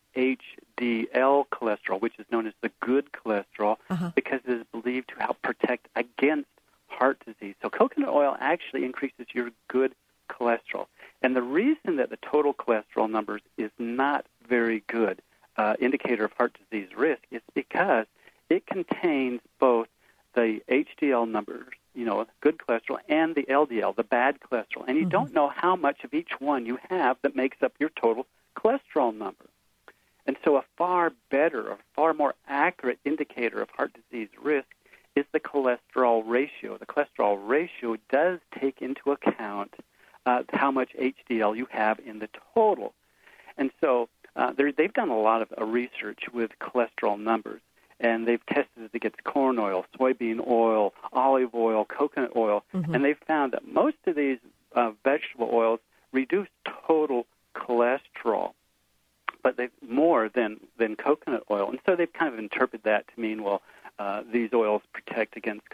HDL cholesterol, which is known as the good cholesterol, because it is believed to help protect against heart disease. So coconut oil actually increases your good cholesterol. And the reason that the total cholesterol numbers is not very good indicator of heart disease risk is because it contains both the HDL numbers, good cholesterol, and the LDL, the bad cholesterol. And you don't know how much of each one you have that makes up your total cholesterol number. And so a far better, a far more accurate indicator of heart disease risk is the cholesterol ratio. The cholesterol ratio does take into account how much HDL you have in the total. And so they've done a lot of research with cholesterol numbers, and they've tested it against corn oil, soybean oil, olive oil, coconut oil, and they've found that most of these vegetable oils reduce total cholesterol, but they've more than coconut oil. And so they've kind of interpreted that to mean, these oils protect against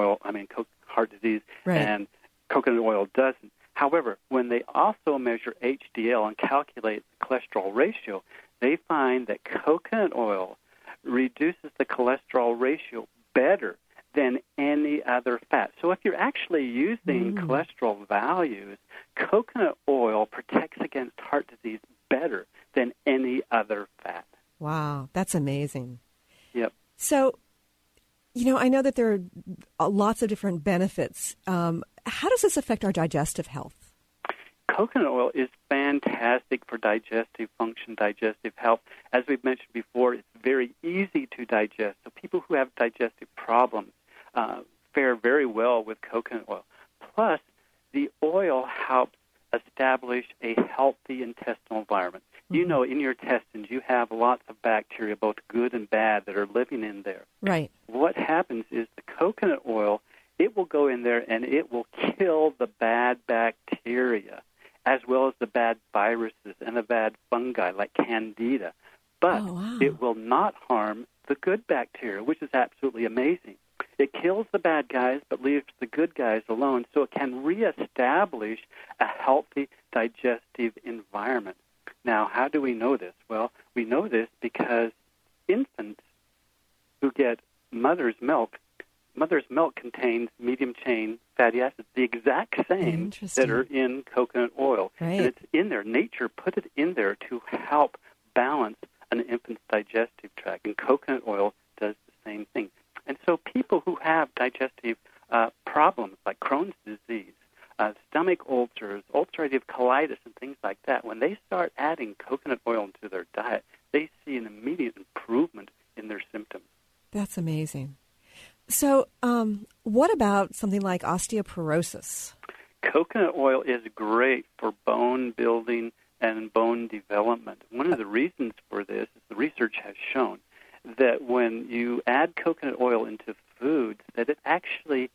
heart disease, and coconut oil doesn't. However, when they also measure HDL and calculate the cholesterol ratio, they find that coconut oil reduces the cholesterol ratio better than any other fat. So if you're actually using cholesterol values, coconut oil protects against heart disease better than any other fat. Wow, that's amazing. Yep. So, I know that there are lots of different benefits how does this affect our digestive health? Coconut oil is fantastic for digestive function, digestive health. As we've mentioned before, it's very easy to digest. So people who have digestive problems fare very well with coconut oil. Plus, the oil helps establish a healthy intestinal environment. Mm-hmm. You know, in your intestines, you have lots of bacteria, both good and bad, that are living in there. Right. What happens is the coconut oil, it will go in there and it will kill the bad bacteria, as well as the bad viruses and the bad fungi like Candida. But it will not harm the good bacteria, which is absolutely amazing. It kills the bad guys but leaves the good guys alone, so it can reestablish a healthy digestive environment. Now, how do we know this? Well, we know this because infants who get mother's milk contains medium-chain fatty acids, the exact same that are in coconut oil. Right. And it's in there. Nature put it in there to help balance an infant's digestive tract, and coconut oil does the same thing. And so people who have digestive problems like Crohn's disease, stomach ulcers, ulcerative colitis, and things like that, when they start adding coconut oil into their diet, they see an immediate improvement in their symptoms. That's amazing. So what about something like osteoporosis? Coconut oil is great for bone building and bone development. One of the reasons for this is the research has shown that when you add coconut oil into foods, that it actually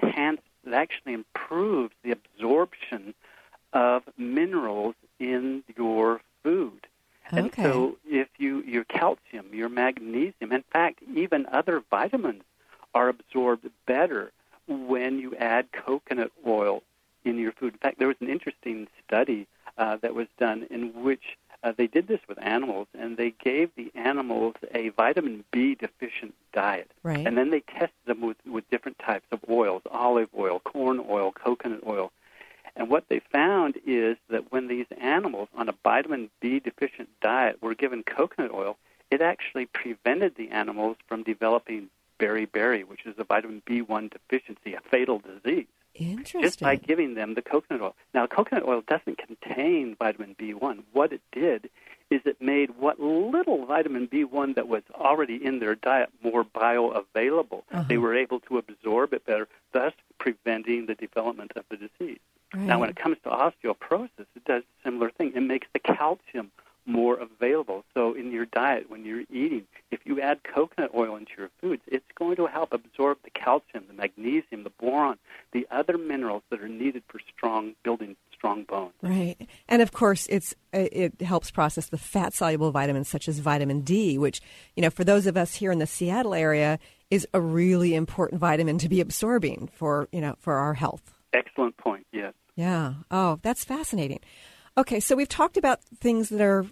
improves the absorption of minerals in your food. Okay. And so if your calcium, your magnesium, in fact, even other vitamins are absorbed better when you add coconut oil in your food. In fact, there was an interesting study that was done in which they did this with animals, and they gave the animals a vitamin B deficient diet. Right. And then they tested them with different types of oils, olive oil, corn oil, coconut oil. And what they found is that when these animals on a vitamin B deficient diet were given coconut oil, it actually prevented the animals from developing beriberi, which is a vitamin B1 deficiency, a fatal disease. Interesting. Just by giving them the coconut oil. Now, coconut oil doesn't contain vitamin B1. What it did is it made what little vitamin B1 that was already in their diet more bioavailable. Uh-huh. They were able to absorb it better, thus preventing the development of the disease. Right. Now, when it comes to osteoporosis, it does a similar thing. It makes the calcium more available. So in your diet, when you're eating, if you add coconut oil into your foods, it's going to help absorb the calcium, the magnesium, the boron, the other minerals that are needed for building strong bones. Right. And of course, it helps process the fat-soluble vitamins such as vitamin D, which, for those of us here in the Seattle area, is a really important vitamin to be absorbing for our health. Excellent point, yes. Yeah. Oh, that's fascinating. Okay, so we've talked about things that are,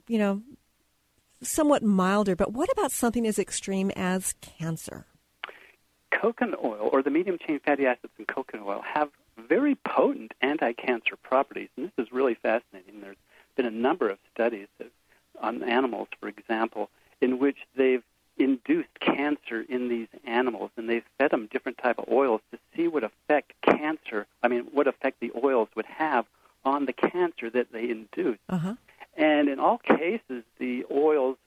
somewhat milder, but what about something as extreme as cancer? Coconut oil, or the medium-chain fatty acids in coconut oil, have very potent anti-cancer properties, and this is really fascinating. There's been a number of studies on animals, for example, in which they've induced cancer in these animals, and they've fed them different type of oils to see what effect the oils would have on the cancer that they induce. Uh-huh. And in all cases, the oils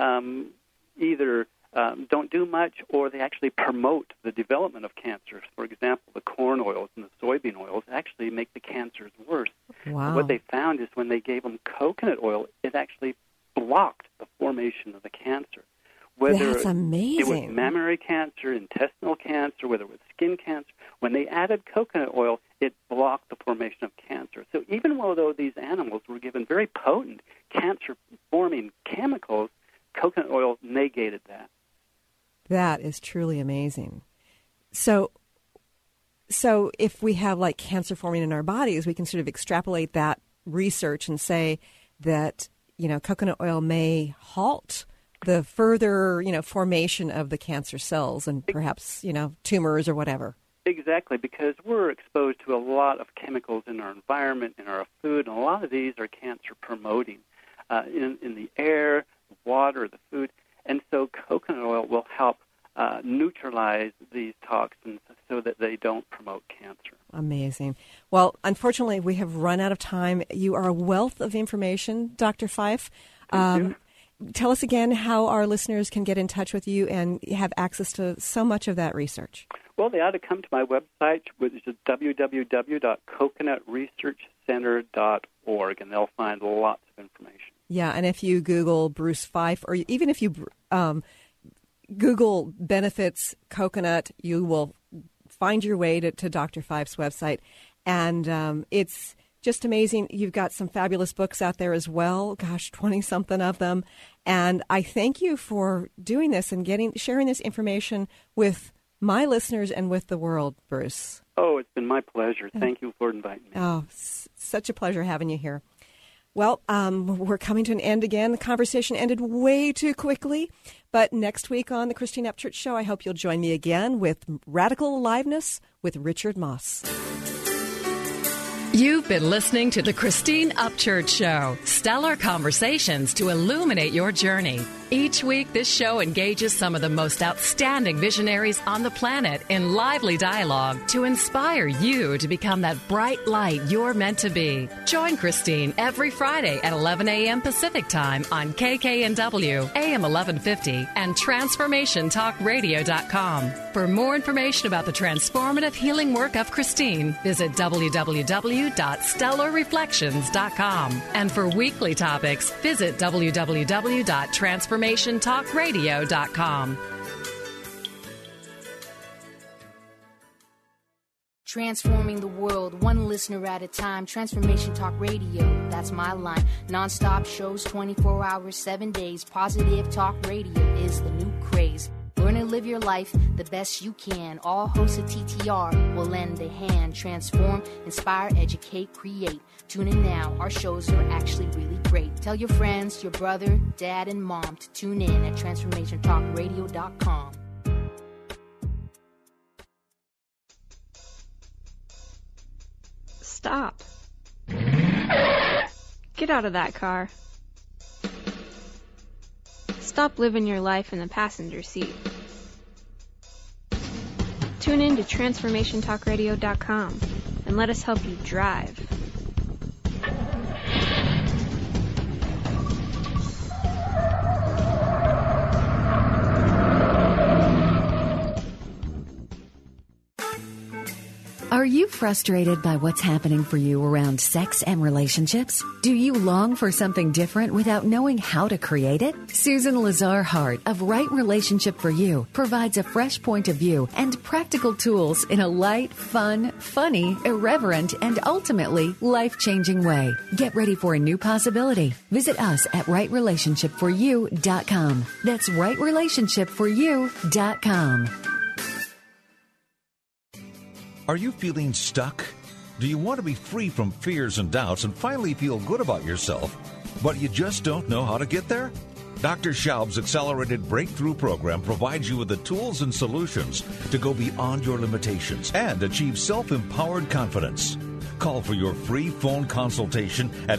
either don't do much, or they actually promote the development of cancers. For example, the corn oils and the soybean oils actually make the cancers worse. Wow. And what they found is when they gave them coconut oil, it actually blocked the formation of the cancer. Whether That's amazing. it was mammary cancer, intestinal cancer, whether it was skin cancer, when they added coconut oil, it blocked the formation of cancer. So even though these animals were given very potent cancer-forming chemicals, coconut oil negated that. That is truly amazing. So if we have like cancer forming in our bodies, we can sort of extrapolate that research and say that, coconut oil may halt the further, formation of the cancer cells and perhaps, tumors or whatever. Exactly, because we're exposed to a lot of chemicals in our environment, in our food, and a lot of these are cancer-promoting in the air, the water, the food. And so coconut oil will help neutralize these toxins so that they don't promote cancer. Amazing. Well, unfortunately, we have run out of time. You are a wealth of information, Dr. Fife. Tell us again how our listeners can get in touch with you and have access to so much of that research. Well, they ought to come to my website, which is www.coconutresearchcenter.org, and they'll find lots of information. Yeah, and if you Google Bruce Fife, or even if you Google benefits coconut, you will find your way to Dr. Fife's website. And it's just amazing. You've got some fabulous books out there as well. Gosh, 20-something of them. And I thank you for doing this and sharing this information with my listeners and with the world, Bruce. Oh, it's been my pleasure. Thank you for inviting me. Oh, such a pleasure having you here. Well, we're coming to an end again. The conversation ended way too quickly. But next week on the Christine Upchurch Show, I hope you'll join me again with Radical Aliveness with Richard Moss. You've been listening to the Christine Upchurch Show, stellar conversations to illuminate your journey. Each week, this show engages some of the most outstanding visionaries on the planet in lively dialogue to inspire you to become that bright light you're meant to be. Join Christine every Friday at 11 a.m. Pacific Time on KKNW, AM 1150, and TransformationTalkRadio.com. For more information about the transformative healing work of Christine, visit www.stellarreflections.com. And for weekly topics, visit www.transformationtalkradio.com. Transforming the world, one listener at a time. Transformation Talk Radio, that's my line. Non-stop shows, 24 hours, 7 days. Positive Talk Radio is the new craze. Learn and live your life the best you can. All hosts of TTR will lend a hand. Transform, inspire, educate, create. Tune in now. Our shows are actually really great. Tell your friends, your brother, dad, and mom to tune in at TransformationTalkRadio.com. Stop. Get out of that car. Stop living your life in the passenger seat. Tune in to TransformationTalkRadio.com and let us help you drive. Are you frustrated by what's happening for you around sex and relationships? Do you long for something different without knowing how to create it? Susan Lazar-Hart of Right Relationship for You provides a fresh point of view and practical tools in a light, fun, funny, irreverent, and ultimately life-changing way. Get ready for a new possibility. Visit us at rightrelationshipforyou.com. That's rightrelationshipforyou.com. Are you feeling stuck? Do you want to be free from fears and doubts and finally feel good about yourself, but you just don't know how to get there? Dr. Schaub's Accelerated Breakthrough Program provides you with the tools and solutions to go beyond your limitations and achieve self-empowered confidence. Call for your free phone consultation at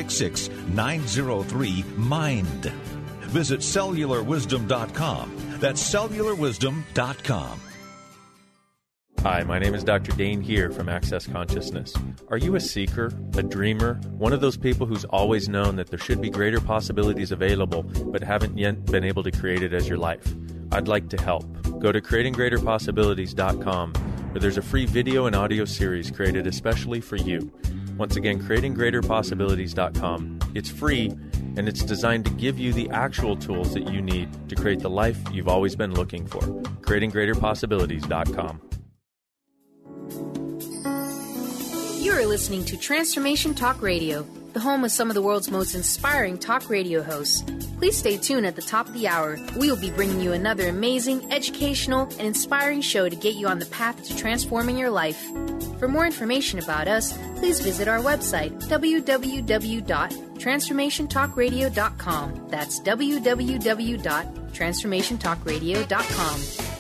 866-903-MIND. Visit cellularwisdom.com. That's cellularwisdom.com. Hi, my name is Dr. Dane here from Access Consciousness. Are you a seeker, a dreamer, one of those people who's always known that there should be greater possibilities available but haven't yet been able to create it as your life? I'd like to help. Go to creatinggreaterpossibilities.com, where there's a free video and audio series created especially for you. Once again, creatinggreaterpossibilities.com. It's free, and it's designed to give you the actual tools that you need to create the life you've always been looking for. creatinggreaterpossibilities.com. You're listening to Transformation Talk Radio, the home of some of the world's most inspiring talk radio hosts. Please stay tuned at the top of the hour. We will be bringing you another amazing, educational, and inspiring show to get you on the path to transforming your life. For more information about us, please visit our website, www.transformationtalkradio.com. That's www.transformationtalkradio.com.